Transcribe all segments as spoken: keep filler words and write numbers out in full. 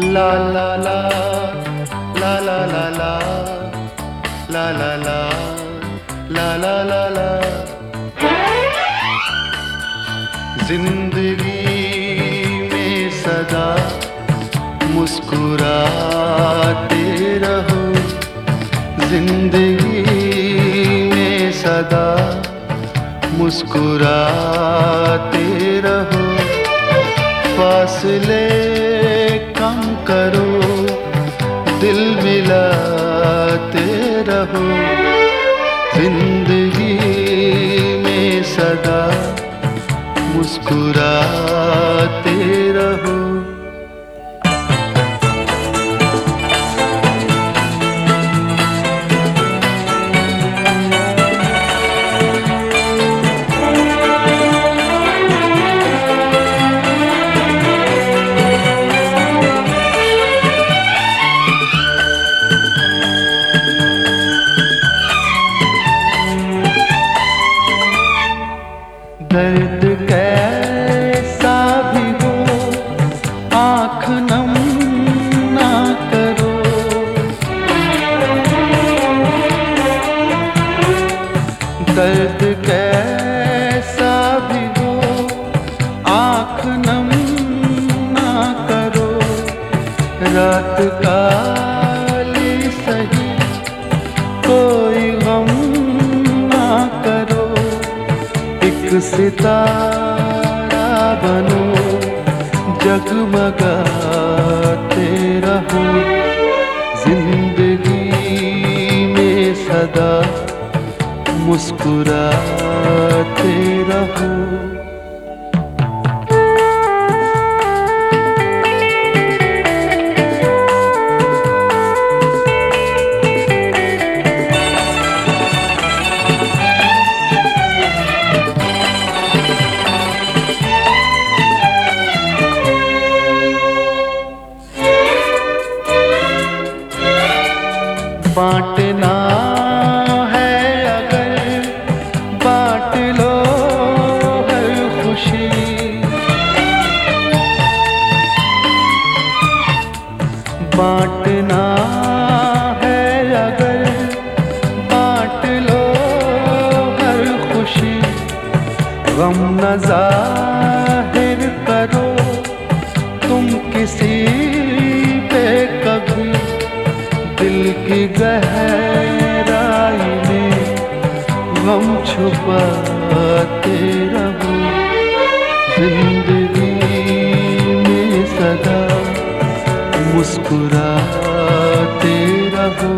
ला ला ला ला ला ला ला ला ला ला ला ला ला ला। जिंदगी में सदा मुस्कुराते रहो, जिंदगी में सदा मुस्कुराते रहो। फासले कम करो, दिल मिलाते रहो, जिंदगी में सदा मुस्कुराते रहो। दर्द कैसा भी हो आँख नम ना करो, दर्द कैसा भी हो आँख नम ना करो। रात काली सही कोई गम ना करो, एक सितारा बनो जगमगाते रहो, जिंदगी में सदा मुस्कुराते रहो। बांटना है अगर बांट लो हर खुशी, बांटना है अगर बांट लो हर खुशी। गम न जाहिर करो तुम किसी पे कभी, दिल की गहराई में गम छुपाते रहो, जिंदगी में सदा मुस्कुराते रहो।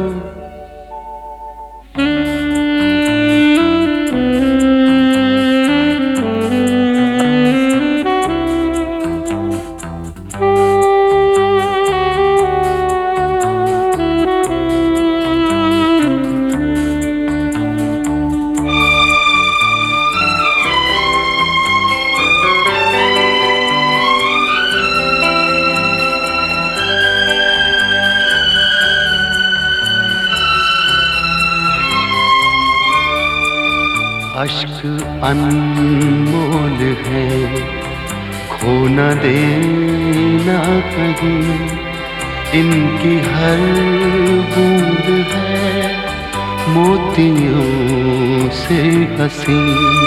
अश्क अनमोल है, खो न देना कहीं, इनकी हर बूंद है मोतियों से हंसी।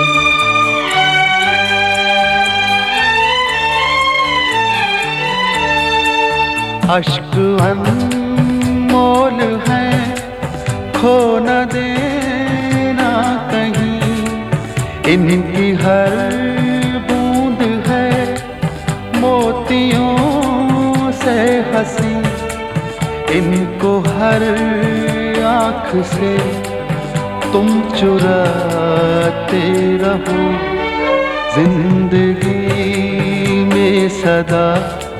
अश्क अनमोल है, खो न देना कहीं, इनकी हर बूंद है मोतियों से हंसी। इनको हर आँख से तुम चुराते रहो, जिंदगी में सदा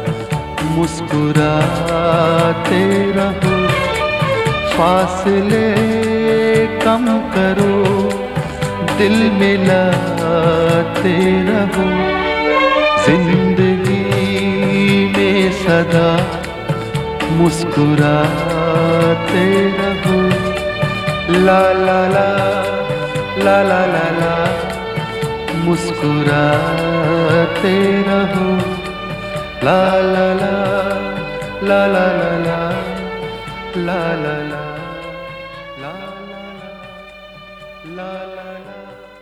मुस्कुराते रहो। फासले कम करो, दिल मिलाते रहो, जिंदगी में सदा मुस्कुराते रहो। ला ला ला ला ला ला ला मुस्कुराते रहो। ला ला ला la la la la la la la la la la la la